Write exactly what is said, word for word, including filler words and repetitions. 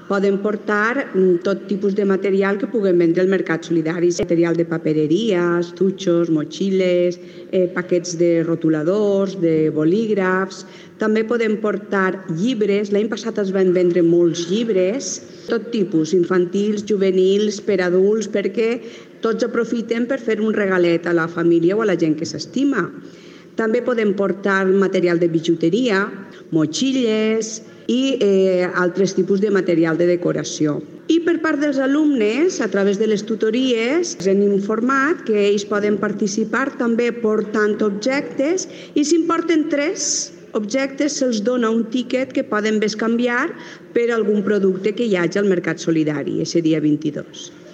Poden portar tot tipus de material que puguem vendre al mercat solidari, material de papereria, estuixos, motxilles, eh, paquets de rotuladors, de bolígrafs. També podem portar llibres. L'any passat es van vendre molts llibres, tot tipus, infantils, juvenils, per adults, perquè tots aprofiten per fer un regalet a la família o a la gent que s'estima. També podem portar material de bijuteria, motxilles i eh, altres tipus de material de decoració. I per part dels alumnes, a través de les tutories, ens hem informat que ells poden participar també portant objectes i si en porten tres objectes se'ls dona un tiquet que poden bescanviar per algun producte que hi hagi al Mercat Solidari, ese dia vint-i-dos.